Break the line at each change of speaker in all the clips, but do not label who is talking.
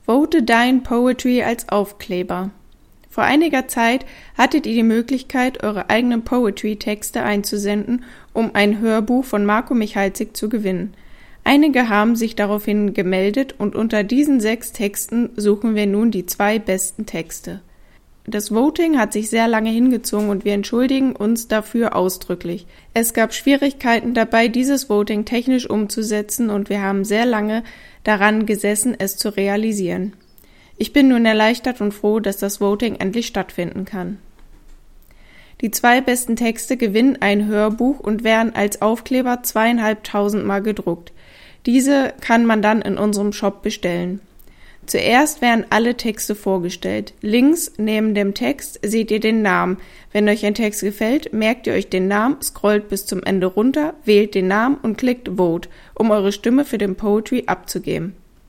Vote Dein Poetry als Aufkleber. Vor einiger Zeit hattet ihr die Möglichkeit, eure eigenen Poetry-Texte einzusenden, um ein Hörbuch von Marco Michalzik zu gewinnen. Einige haben sich daraufhin gemeldet und unter diesen 6 Texten suchen wir nun die 2 besten Texte. Das Voting hat sich sehr lange hingezogen und wir entschuldigen uns dafür ausdrücklich. Es gab Schwierigkeiten dabei, dieses Voting technisch umzusetzen und wir haben sehr lange daran gesessen, es zu realisieren. Ich bin nun erleichtert und froh, dass das Voting endlich stattfinden kann. Die 2 besten Texte gewinnen ein Hörbuch und werden als Aufkleber 2.500 Mal gedruckt. Diese kann man dann in unserem Shop bestellen. Zuerst werden alle Texte vorgestellt. Links neben dem Text seht ihr den Namen. Wenn euch ein Text gefällt, merkt ihr euch den Namen, scrollt bis zum Ende runter, wählt den Namen und klickt Vote, um eure Stimme für den Poetry abzugeben.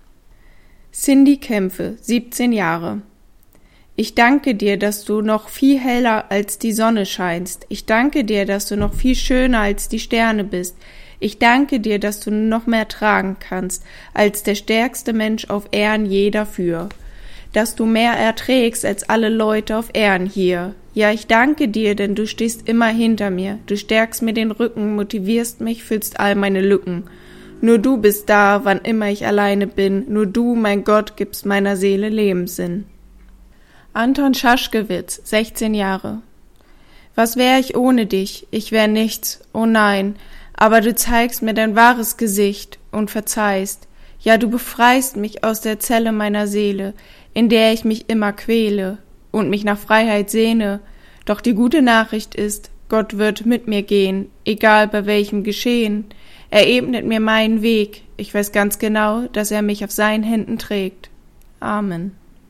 Cindy Kämpfe, 17 Jahre. Ich danke dir, dass du noch viel heller als die Sonne scheinst. Ich danke dir, dass du noch viel schöner als die Sterne bist. Ich danke dir, dass du noch mehr tragen kannst, als der stärkste Mensch auf Erden je dafür. Dass du mehr erträgst als alle Leute auf Erden hier. Ja, ich danke dir, denn du stehst immer hinter mir. Du stärkst mir den Rücken, motivierst mich, füllst all meine Lücken. Nur du bist da, wann immer ich alleine bin. Nur du, mein Gott, gibst meiner Seele Lebenssinn. Anton Schaschkewitz, 16 Jahre. Was wär ich ohne dich? Ich wär nichts, oh nein. Aber du zeigst mir dein wahres Gesicht und verzeihst. Ja, du befreist mich aus der Zelle meiner Seele, in der ich mich immer quäle und mich nach Freiheit sehne. Doch die gute Nachricht ist, Gott wird mit mir gehen, egal bei welchem Geschehen. Er ebnet mir meinen Weg. Ich weiß ganz genau, dass er mich auf seinen Händen trägt. Amen.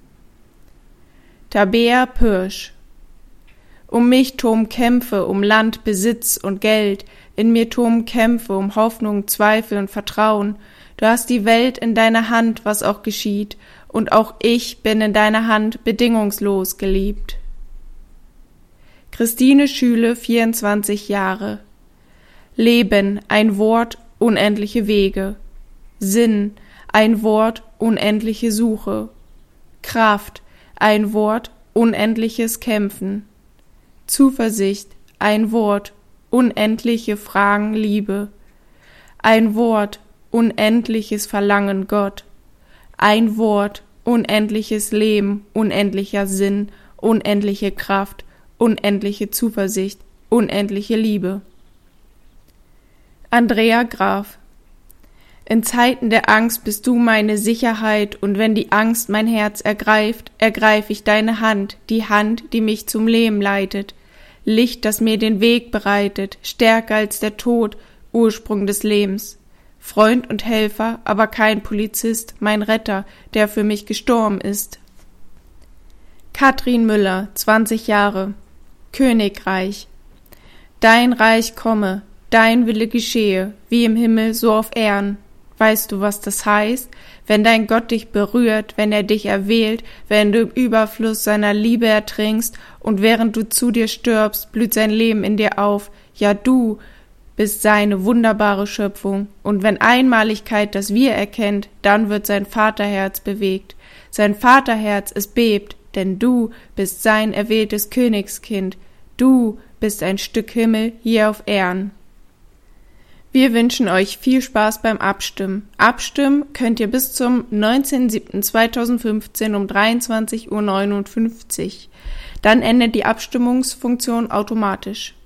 Tabea Pirsch. Um mich toben Kämpfe, um Land, Besitz und Geld. In mir toben Kämpfe, um Hoffnung, Zweifel und Vertrauen. Du hast die Welt in deiner Hand, was auch geschieht. Und auch ich bin in deiner Hand bedingungslos geliebt. Christine Schüle, 24 Jahre. Leben, ein Wort, unendliche Wege. Sinn, ein Wort, unendliche Suche. Kraft, ein Wort, unendliches Kämpfen. Zuversicht, ein Wort, unendliche Fragen Liebe. Ein Wort, unendliches Verlangen Gott. Ein Wort, unendliches Leben, unendlicher Sinn, unendliche Kraft, unendliche Zuversicht, unendliche Liebe. Andrea Graf. In Zeiten der Angst bist du meine Sicherheit, und wenn die Angst mein Herz ergreift, ergreif ich deine Hand, die mich zum Leben leitet. Licht, das mir den Weg bereitet, stärker als der Tod, Ursprung des Lebens. Freund und Helfer, aber kein Polizist, mein Retter, der für mich gestorben ist. Katrin Müller, 20 Jahre. Königreich. Dein Reich komme, dein Wille geschehe, wie im Himmel, so auf Erden. Weißt du, was das heißt? Wenn dein Gott dich berührt, wenn er dich erwählt, wenn du im Überfluss seiner Liebe ertrinkst und während du zu dir stirbst, blüht sein Leben in dir auf. Ja, du bist seine wunderbare Schöpfung. Und wenn Einmaligkeit das Wir erkennt, dann wird sein Vaterherz bewegt. Sein Vaterherz, es bebt, denn du bist sein erwähltes Königskind. Du bist ein Stück Himmel hier auf Erden. Wir wünschen euch viel Spaß beim Abstimmen. Abstimmen könnt ihr bis zum 19.07.2015 um 23:59 Uhr. Dann endet die Abstimmungsfunktion automatisch.